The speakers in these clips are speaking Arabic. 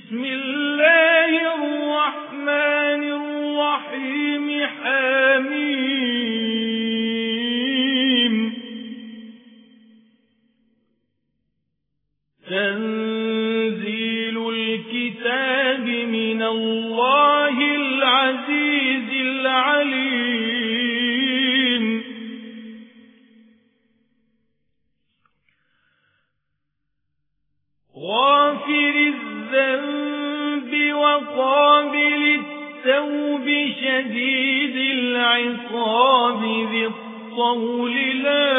بسم الله الرحمن الرحيم حميم تنزيل الكتاب من الله العزيز العليم غافر الذنب وقابل التوب شديد العقاب ذي الطول لا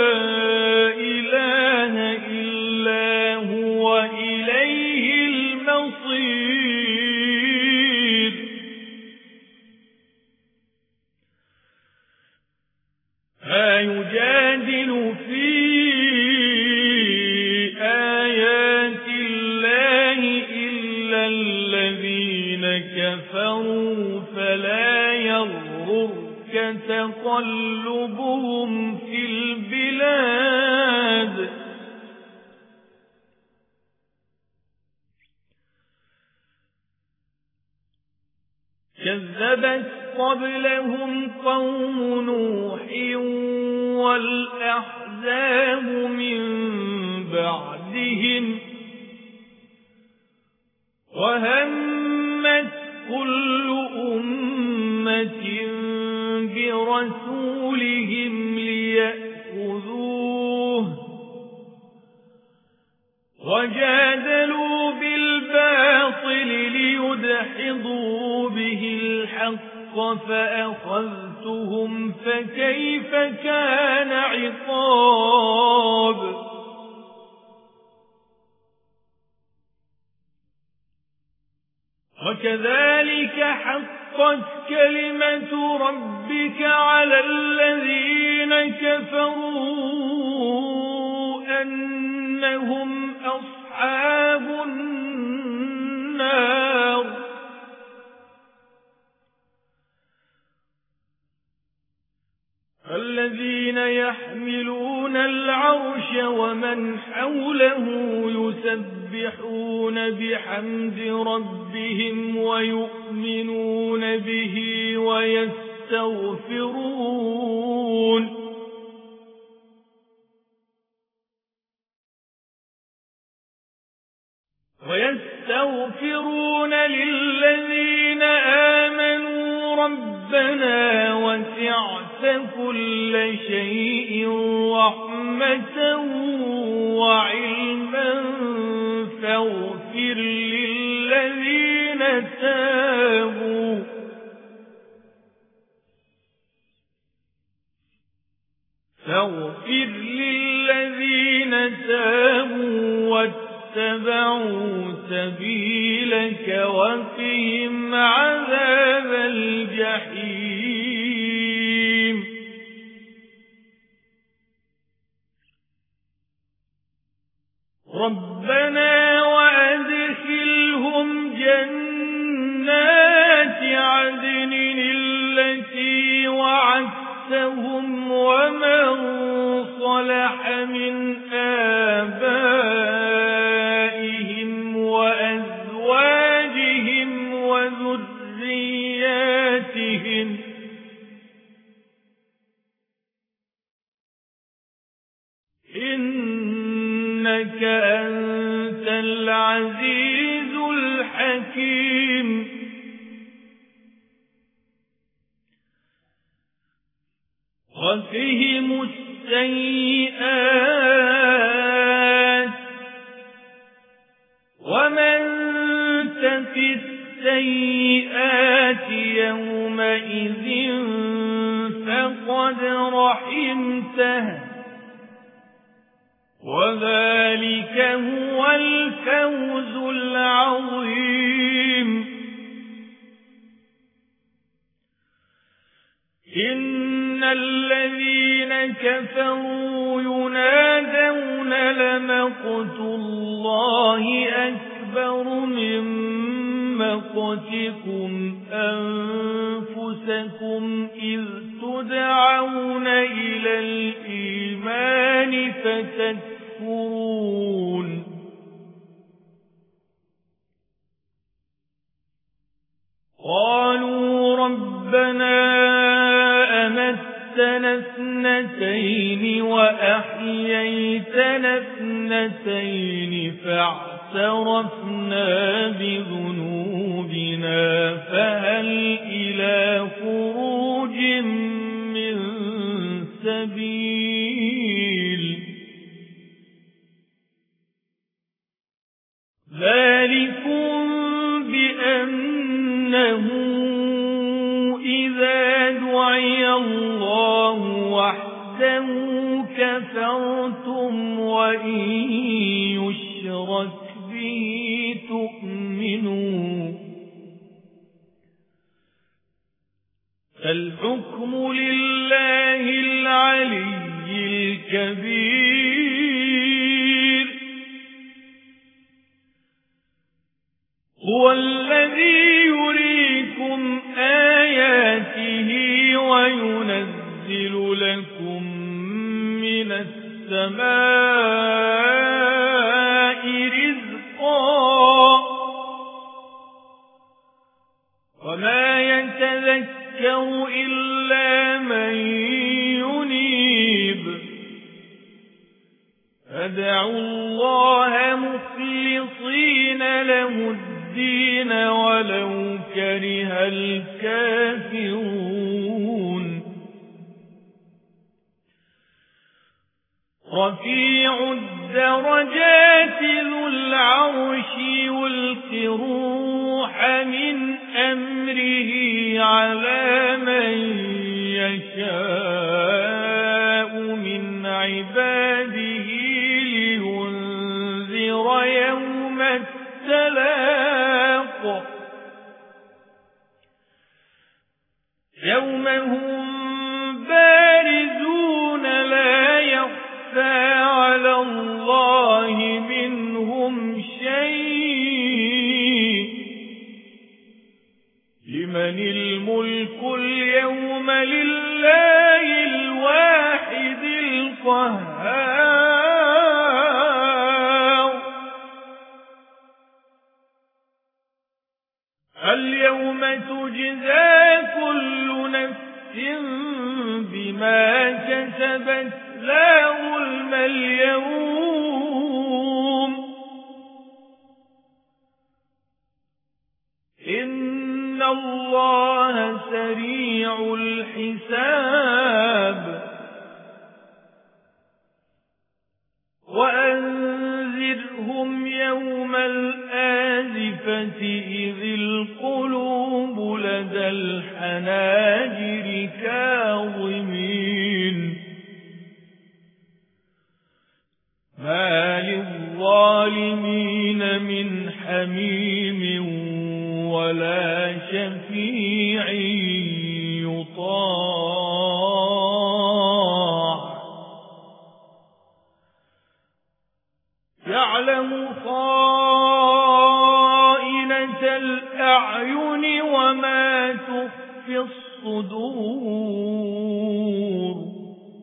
إله إلا هو إليه المصير لا يجادل في آيات الله إلا الذين كفروا فلا يغررك تقلبهم في البلاد كذبت قبلهم قوم نوح والأحزاب من بعدهم وهمت كل أمة برسولهم ليأخذوه وجادلوا بالباطل ليدحضوا به الحق فأخذتهم فكيف كان عقاب وكذلك حقت كلمة ربك على الذين كفروا أنهم أصحاب النار الذين يحملون العرش ومن حوله يسبحون بحمد ربهم ويؤمنون به ويستغفرون للذين آمنوا ربنا وسعت كل شيء رحمة وعلما فاغفر للذين تابوا واتبعوا سبيلك وقهم عذاب الجحيم ربنا وأدخلهم جنات عدن التي وعدتهم ومن صلح من آبائهم وأزواجهم وذرياتهم إنك أنت العزيز الحكيم وقهم السيئات ومن تق السيئات يومئذ فقد رحمته وذلك هو الفوز العظيم إن الذين كفروا ينادون لمقت الله أكبر من مقتكم أنفسكم إذ تدعون إلى الإيمان فتكفرون قالوا ربنا أمتنا اثنتين وأحييتنا اثنتين فاعترفنا بذنوبنا فهل إلى خروج من سبيل ذلكم بأنه إذا دعي الله وحده كفرتم وإن يشرك به تؤمنوا فالحكم لله العلي الكبير هو الذي يريكم آياته وينزل لكم من السماء رزقا وما يتذكر إلا من ينيب فادعوا الله مخلصين له الدين ولو كره الكافرون رفيع الدرجات ذو العرش يلقي الروح من أمره على من يشاء من عباده لينذر يوم التلاق يوم هم بارزون لا يخفى على الله منهم شيء لمن الملك اليوم لله الواحد القهار اليوم تجزى كل نفس بما كسبت لا ظلم اليوم إن الله سريع الحساب وأنذرهم يوم الآزفة إذ القلوب لدى الحناجر كاظمين ما للظالمين من حميم ولا شفيع يطاع يعلم خائنة الأعين وما تخفي الصدور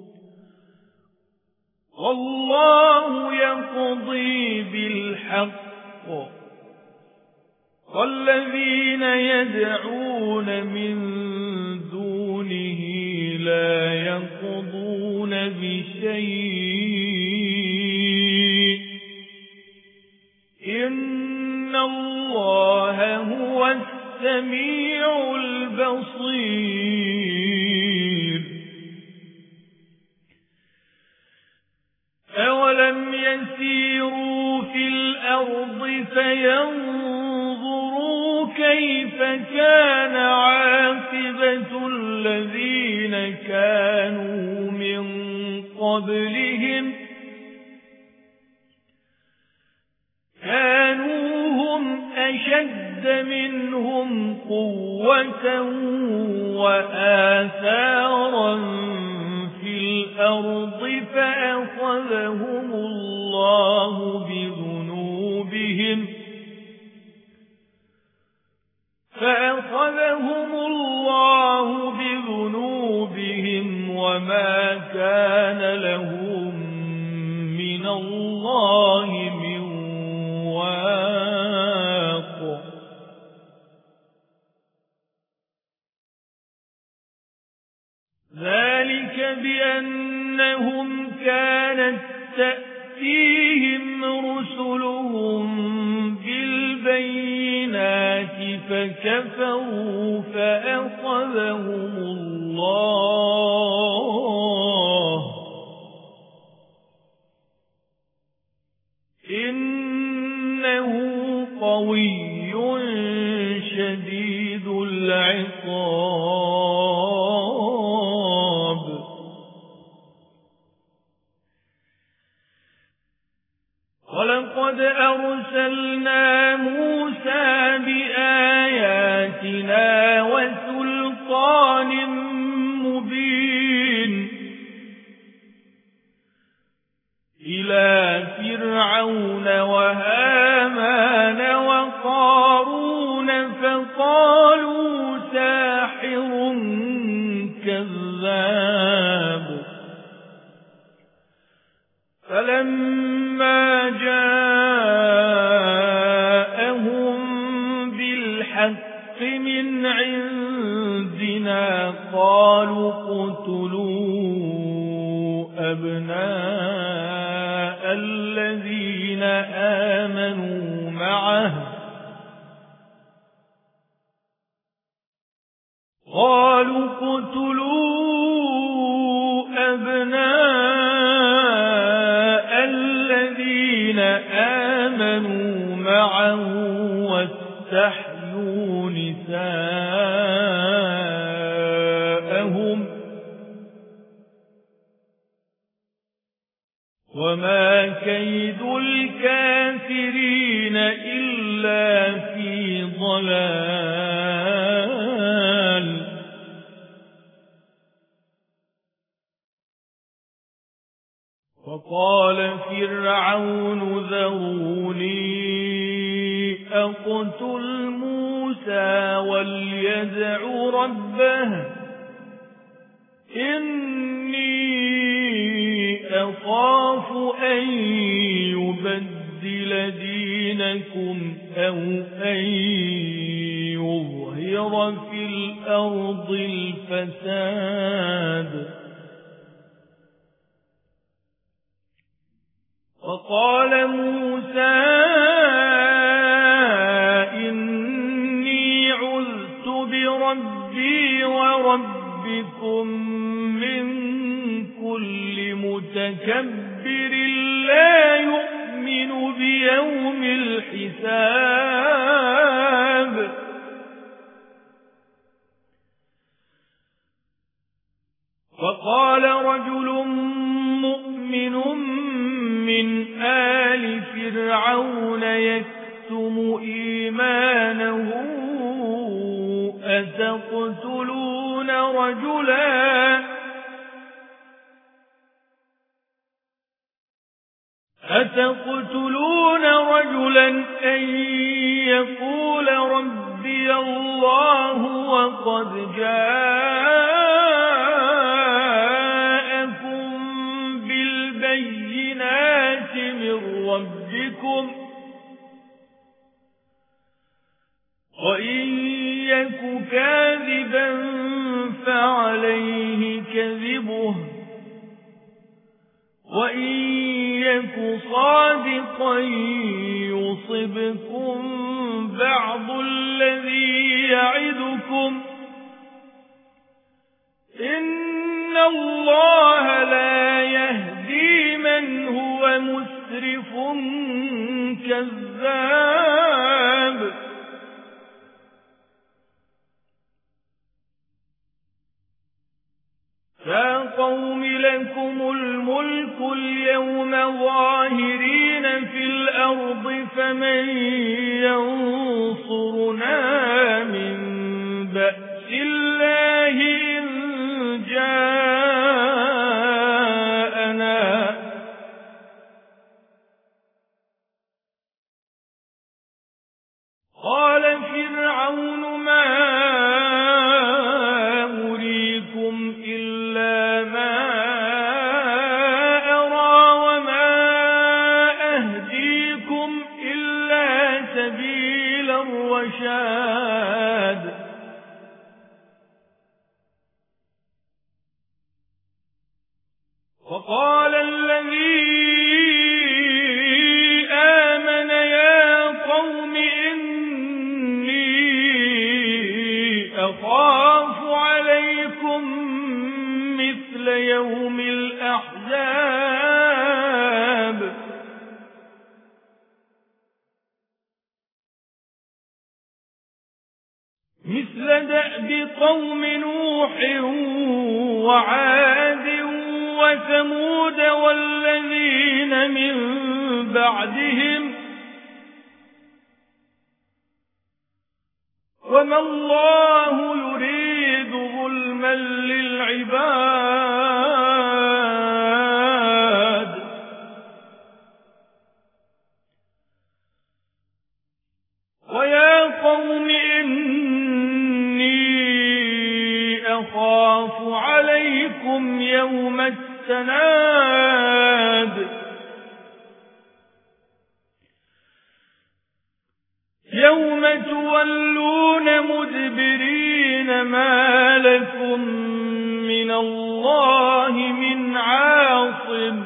والله يقضي بالحق والذين يدعون من دونه لا يقضون بشيء إن الله هو السميع البصير أولم يسيروا في الأرض فينظروا كيف كان عاقبة الذين كانوا من قبلهم كانوا هم أشد منهم قوة وآثارا في الأرض فأخذهم الله بذنوبهم وما كان لهم من الله من واق بأنهم كانت تأتيهم رسلهم بالبينات فكفروا فأخذهم الله إنه قوي شديد العقاب ولقد أرسلنا موسى بآياتنا وسلطان مبين إلى فرعون وهامان وقارون فقالوا ساحر كذاب فلما جاءهم بالحق من عندنا قالوا اقتلوا أبناء الذين آمنوا معه واستحيوا نساءهم وما كيد الكافرين إلا في ضلال وقال فرعون ذروني أقتل موسى وليدع ربه إني أخاف أن يبدل دينكم أو أن يظهر في الأرض الفساد وقال موسى إني عذت بربي وربكم من كل متكبر لا يؤمن بيوم الحساب فقال رجل مؤمن من آل فرعون يكتم إيمانه أتقتلون رجلا أن يقول ربي الله وقد جاءكم بالبينات من ربكم وإن يك كاذبا فعليه كذبه وإن يك صادقا يصبكم بعض الذي يعدكم إن الله لا يهدي من هو مسرف كذاب يا قوم لكم الملك اليوم ظاهرين في الأرض فمن ينصرنا من بأس الله إن جاءنا قال فرعون ما أريكم إلا ما أرى وما أهديكم إلا سبيل الرشاد وقال الذي آمن يا قوم إني أخاف عليكم مثل يوم الأحزاب مثل دأب قوم نوح وعاد وثمود والذين من بعدهم وما الله يريد ظلما للعباد ويا قوم إني أخاف عليكم يوم التناد يوم تولون مدبرين ما لكم من الله من عاصم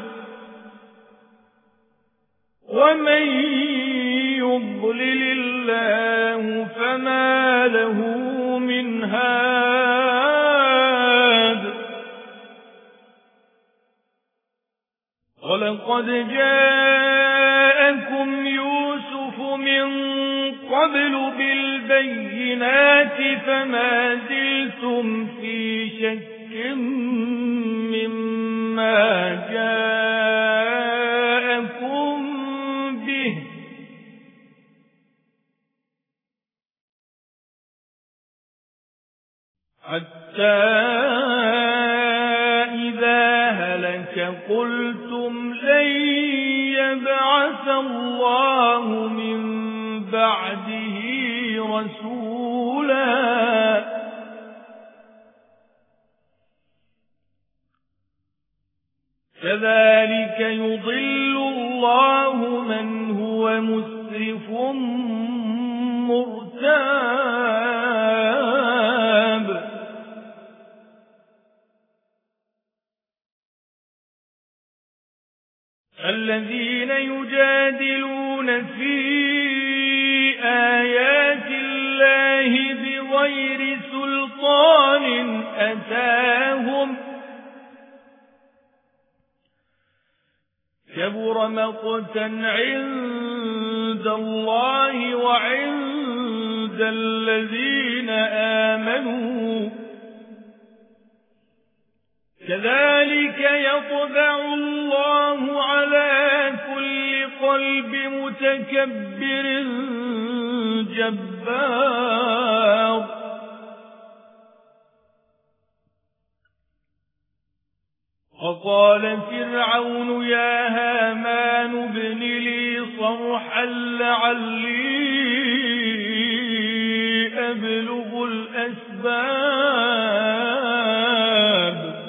ومن يضلل الله فما له من هاد ولقد جاءكم يوسف من قبل بالبينات فما زلتم في شك مما جاءكم به حتى إذا هلك قلتم لن يبعث الله من بعده رسولا كذلك يضل الله من هو مسرف مرتاب الذين يجادلون في آيات الله بغير سلطان أتاهم كبر مقتا عند الله وعند الذين آمنوا كذلك يطبع الله على كل قلب متكبر جبار وقال فرعون يا هامان ابن لي صرحا لعلي أبلغ الأسباب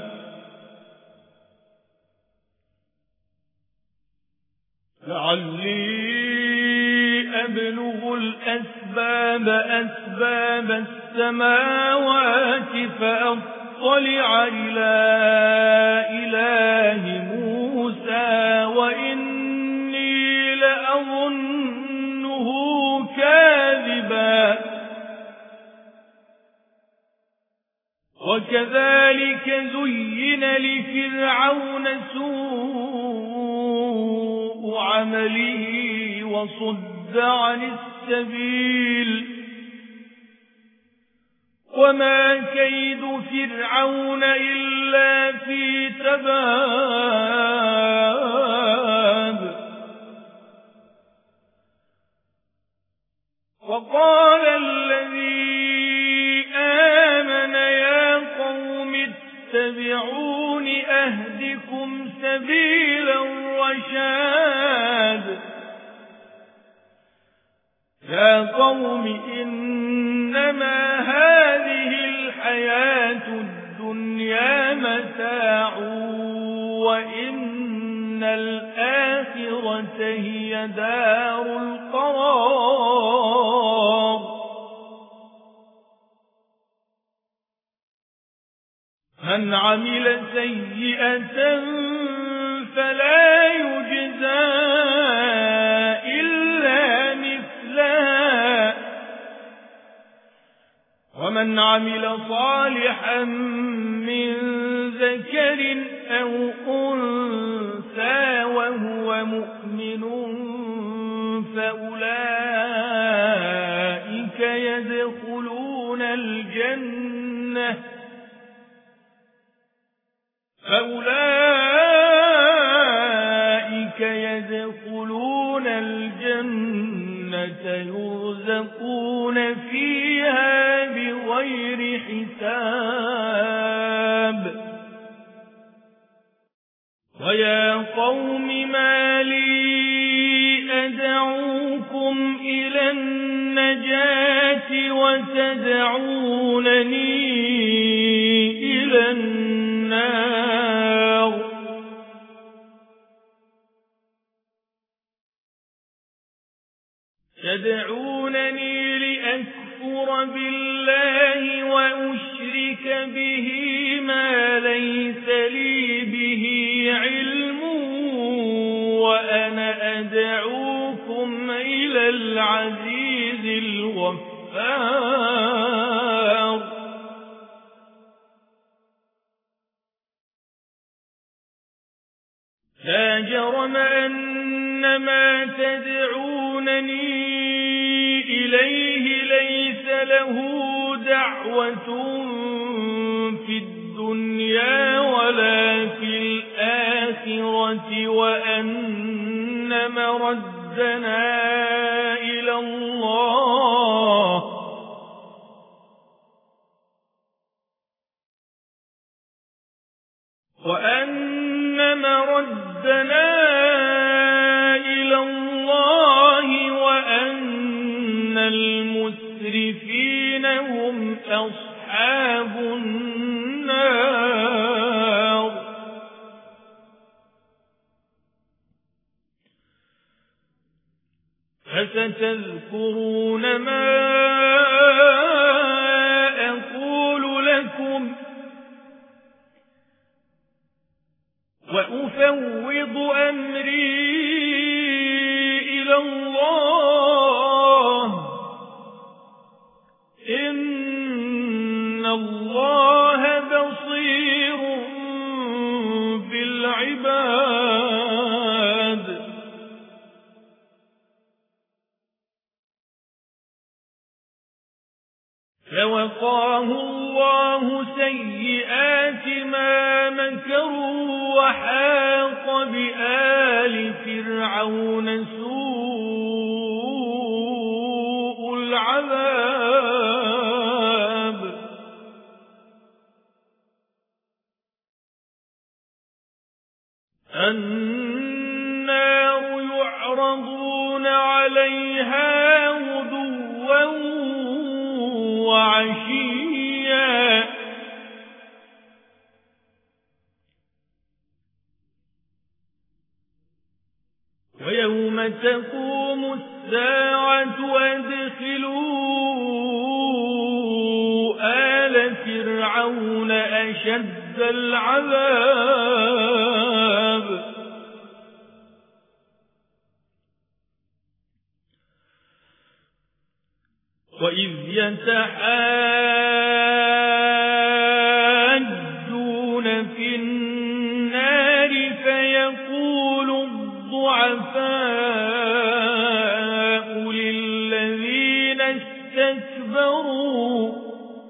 أسباب السماوات فأطلع إلى إله موسى وإني لأظنه كاذبا وكذلك زين لفرعون سوء عمله وصد عن السبيل وما كيد فرعون إلا في تباب وقال الذي آمن يا قوم اتبعون أهدكم سبيل الرشاد يا قوم إنما هذه الحياة الدنيا متاع وإن الآخرة هي دار القرار من عمل سيئة فلا يجزى إلا مثلها ومن عمل صالحا من ذكر أو أنثى وهو مؤمن فأولئك يدخلون الجنة يرزقون فيها بغير حساب ويا قوم ما لي أدعوكم إلى النجاة وتدعونني إلى النار تدعونني لأكفر بالله وأشرك به ما ليس لي به علم وأنا أدعوكم إلى العزيز الغفار لا جرم أن ما تدعونني إليه ليس له دعوة في الدنيا ولا في الآخرة وأن مردنا إلى الله وأن المسرفين هم أصحاب النار فستذكرون ما أقول لكم وأفوض أمري إلى الله إن الله بصير بالعباد فوقاه الله سيئات ما مكروا وحاق بآل فرعون سوء العذاب النار يعرضون عليها غدوا وعشيا ويوم تقوم الساعة أدخلوا آل فرعون أشد العذاب وإذ يتحاجون في النار فيقول الضعفاء للذين استكبروا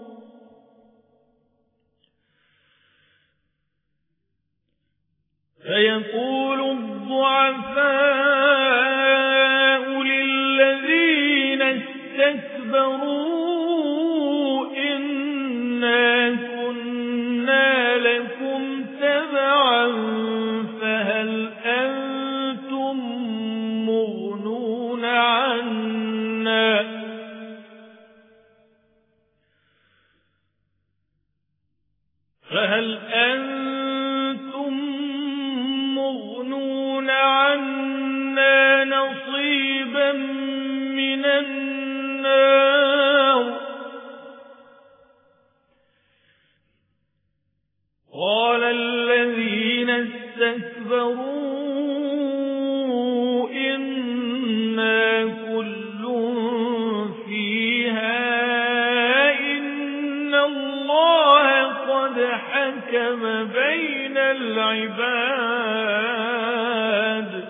إنا كنا لكم تبعا فهل أنتم مغنون عنا نصيبا من النار قال الذين استكبروا العباد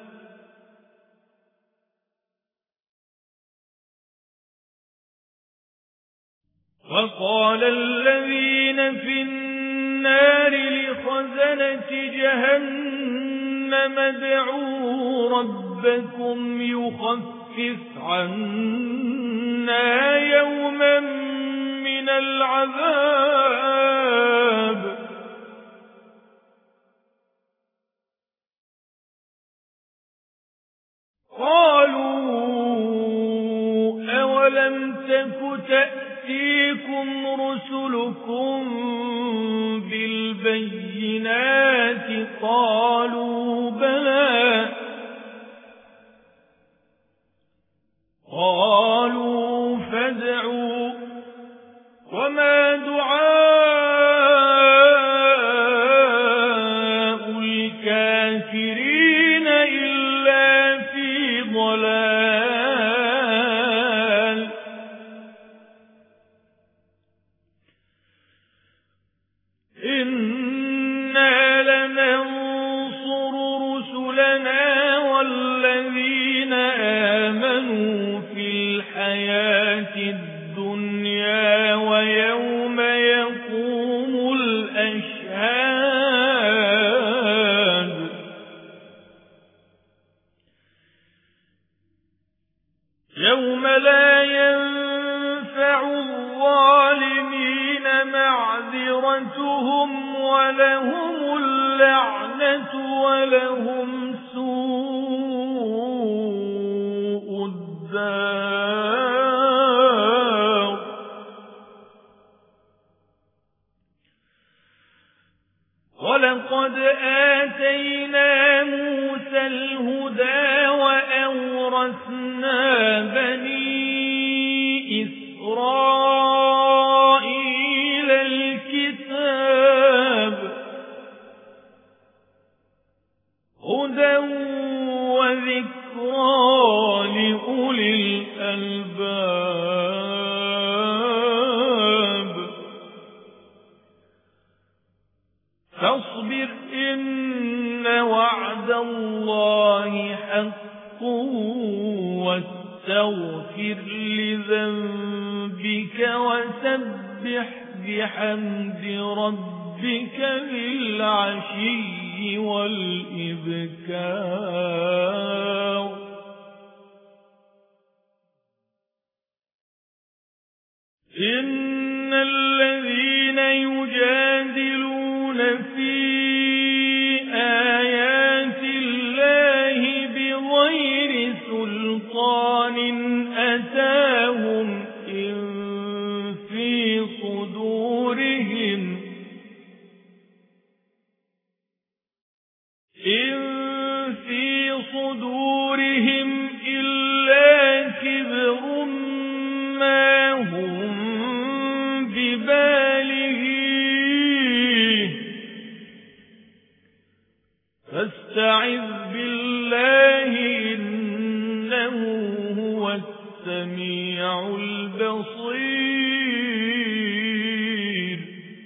وقال الذين في النار لخزنة جهنم ادعوا ربكم يخفف عنا يوما من العذاب قالوا أولم تك تأتيكم رسلكم بالبينات قالوا بلى قالوا فادعوا وما دعاء الكافرين إلا في ضلال إنا لننصر رسلنا والذين آمنوا في الحياة الدنيا ويوم يقوم الأشهاد يوم لا ينفع الظالمين معذرتهم ولهم اللعنة ولهم سوء الدار ولقد آتينا موسى الهدى وأورثنا بني إسرائيل الكتاب هدى وذكرى لأولي الألباب فاصبر إن وعد الله حق واستغفر لذنبك وسبح بحمد ربك بالعشي والإبكار إن الذين يجادلون في آيات الله بغير سلطان أتاهم إن في صدورهم إلا كبر ما هم ببالغيه فاستعذ بالله إنه هو السميع البصير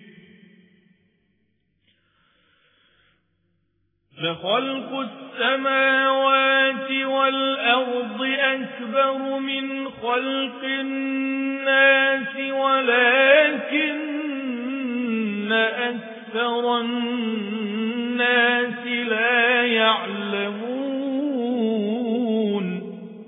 لخلق السماوات والأرض أكبر من خلق الناس ولكن أكثر الناس لا يعلمون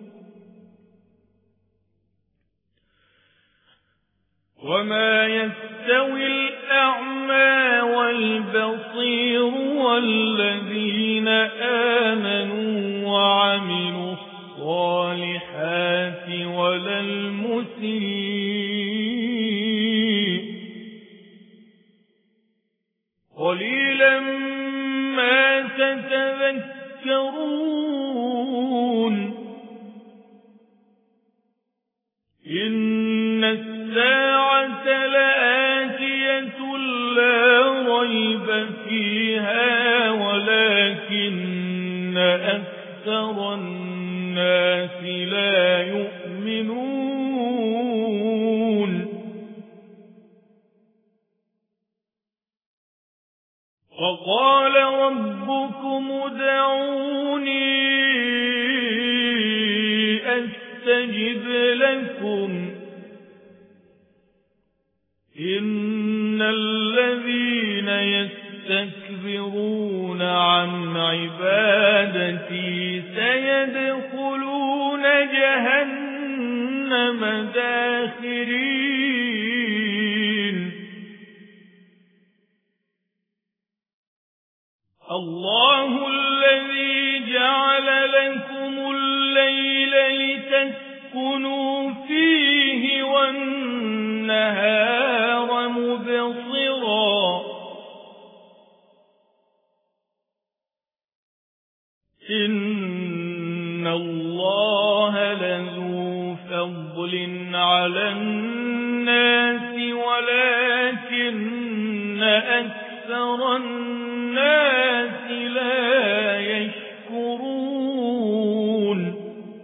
وما يستوي الأعمى والبصير والذين آمنوا وعملوا الصالحات ولا المسيء قليلا ما تتذكرون إن الساعة لآتية لا ريب فيها ولكن أكثر الناس لا يؤمنون وقال ربكم ادعوني أستجب لكم إن الذين يستكبرون عن عبادتي سيدخلون جهنم داخرين الله الذي جعل لكم الليل لتسكنوا فيه والنهار مبصرا إن الله لذو فضل على الناس ولكن أكثر الناس لا يشكرون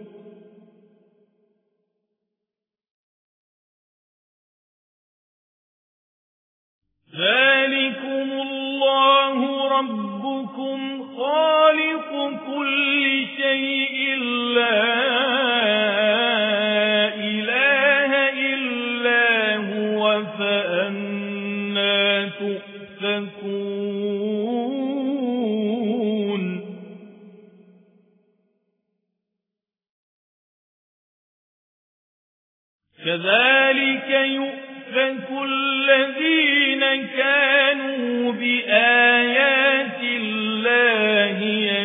ذلكم الله ربكم خالق كل شيء لا إله إلا هو فأنى تؤفكون كذلك يؤفك الذين كانوا بآيات الله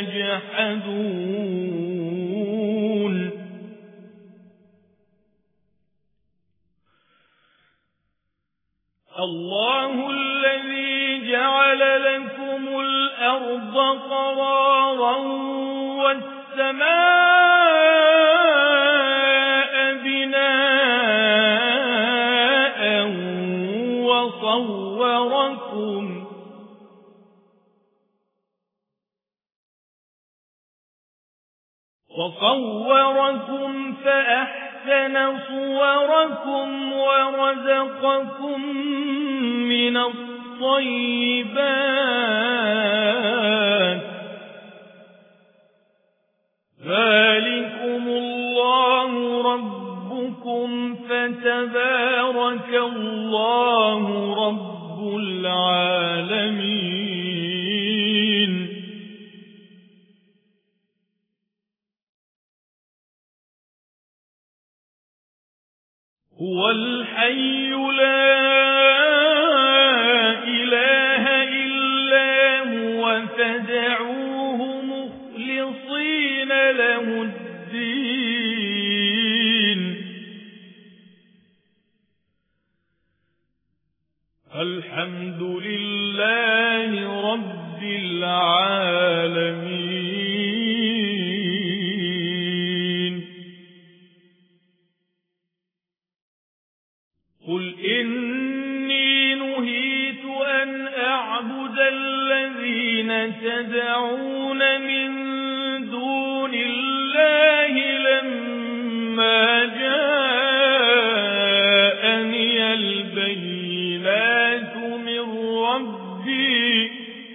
يجحدون الله الذي جعل لكم الأرض قرارا والسماء بناء وصوركم فأحسن صوركم ورزقكم من الطيبات ذلكم الله ربكم فتبارك الله رب العالمين هو الحي لا إله إلا هو فادعوه مخلصين له الدين الحمد لله رب العالمين قل إني نهيت أن أعبد الذين تدعون من دون الله لما جاءني البينات من ربي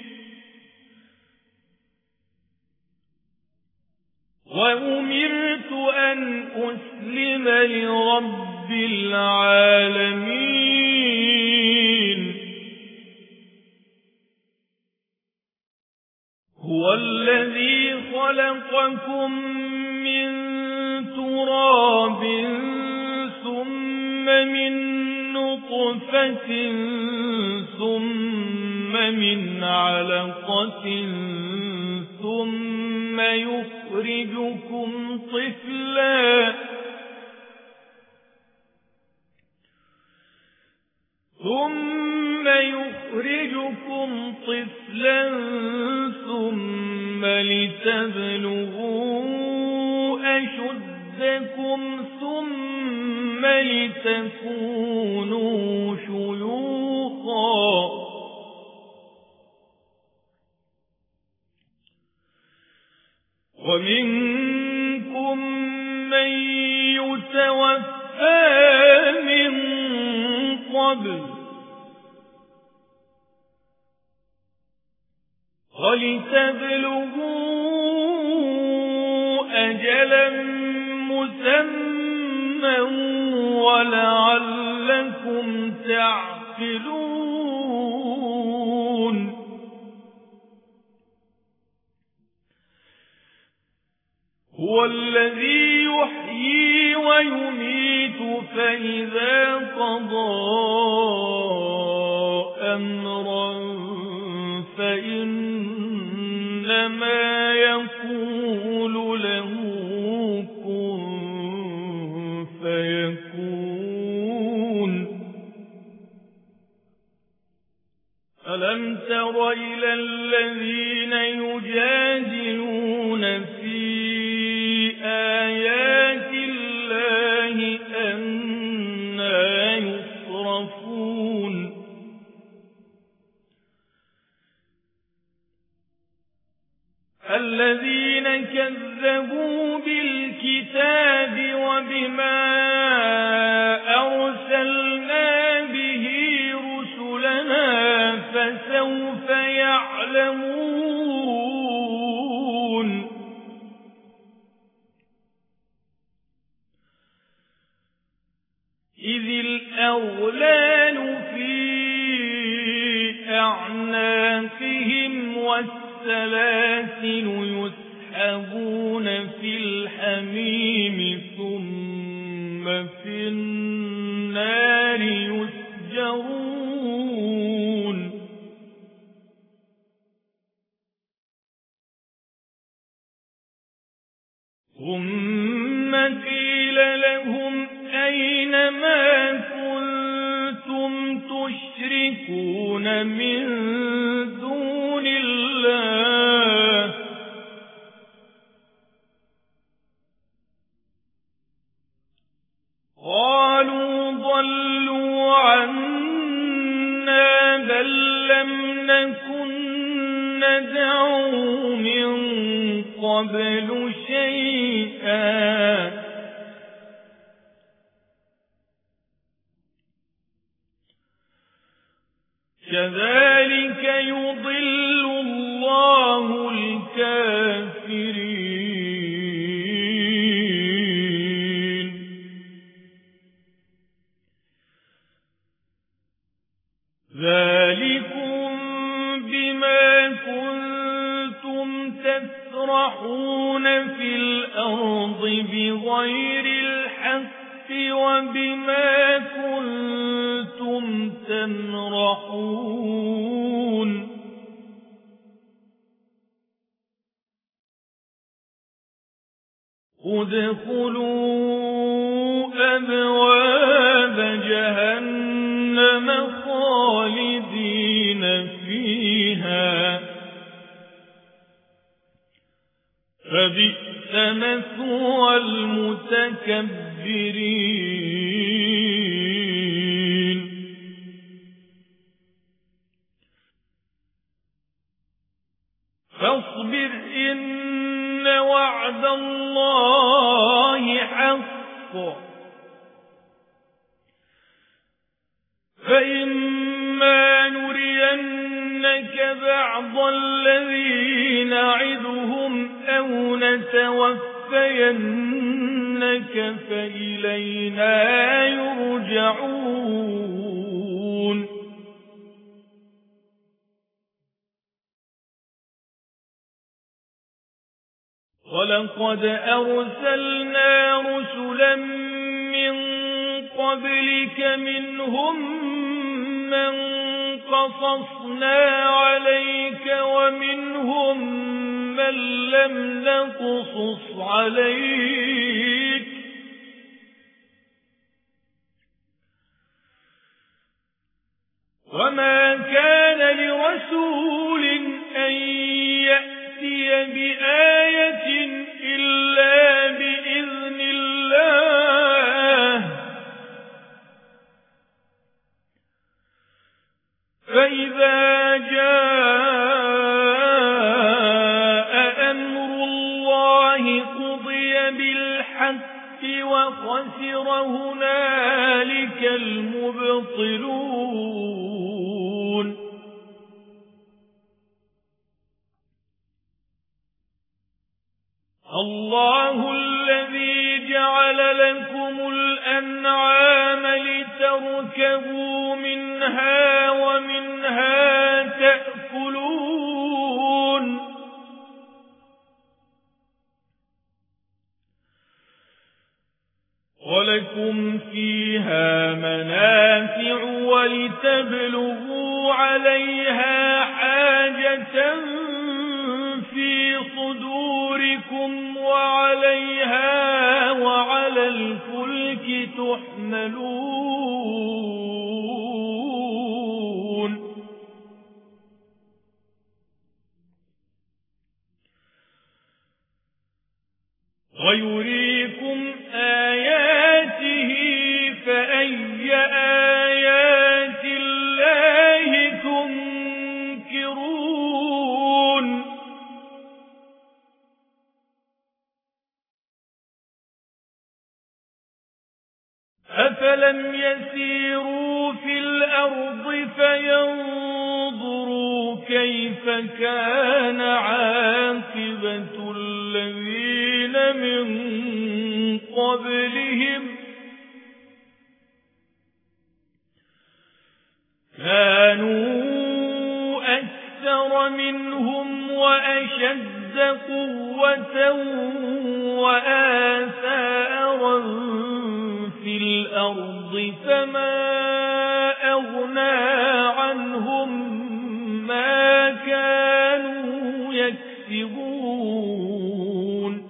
وأمرت أن أسلم لرب العالمين هو الذي خلقكم من تراب ثم من نطفة ثم من علقة ثم يخرجكم طفلا ثم لتبلغوا أشدكم ثم لتكونوا شيوخا ومنكم من يتوفى من قبل ولتبلغوا أجلا مسمى ولعلكم تعقلون هو الذي يحيي ويميت فإذا قضى أمرا فإنما يقول له كن فيكون ألم تر إلى الذين يجادلون في آيات الله أنى يصرفون الذين كذبوا بالكتاب وبما أرسلنا به رسلنا فسوف يعلمون إذ الأغلال في أعناقهم والسلاسل يسحبون في الحميم ثم في النار يسجرون ثم قيل لهم أين ما كنتم تشركون من دون الله قالوا ضلوا عنا بل لم نكن ندعو من قبل شيئا كذلك يضل الله الكافرين ذلكم بما كنتم تسرحون في الأرض بغير الحق وبما كنتم تمرحون ادخلوا أبواب جهنم خالدين فيها فبئس مثوى المتكبرين فاصبر إن وعد الله حق فإما نرينك بعض الذي نعدهم أو نتوفينك فإلينا يرجعون ولقد أرسلنا رسلا من قبلك منهم من قصصنا عليك ومنهم من لم نقصص عليك وما كان لرسول أن يأتي بآية إلا بإذن الله فإذا جاء أمر الله قضي بالحق وخسر هنالك المبطلون فاركبوا منها ومنها تأكلون ولكم فيها منافع ولتبلغوا عليها حاجة في صدوركم وعليها وعلى الفلك تحملون ويريكم آياته فأي آيات الله تنكرون أفلم يسيروا في الأرض فينظروا كيف كان عاقبة الذين من قبلهم كانوا أكثر منهم وأشد قوة وآثارا في الأرض فما أغنى عنهم ما كانوا يكسبون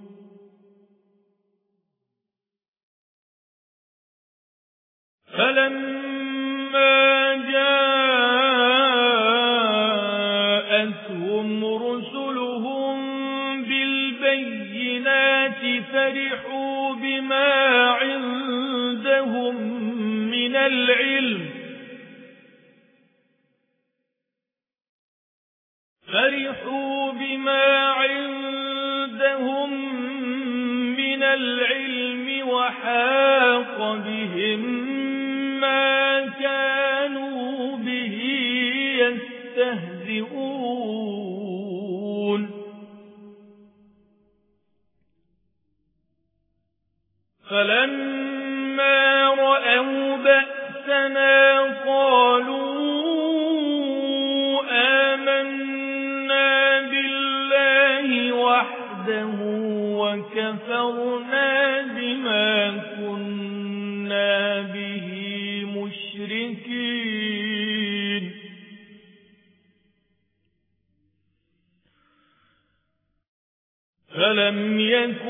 فلما جاءتهم رسلهم بالبينات فرحوا بما عندهم من العلم وحاق بهم ما كانوا به يستهزئون فلما رأوا بأسنا قالوا آمنا بالله وحده وكفرنا بما كنا به مشركين فلم يك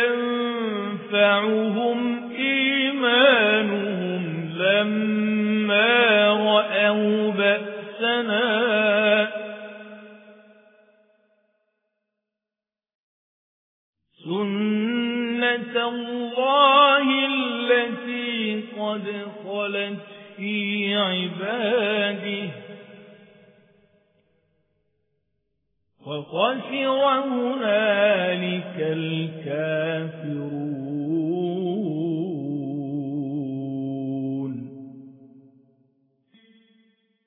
ينفعهم إيمانهم لما رأوا بأسنا سنة الله التي قد خلت في عباده وخسر هنالك الكافرون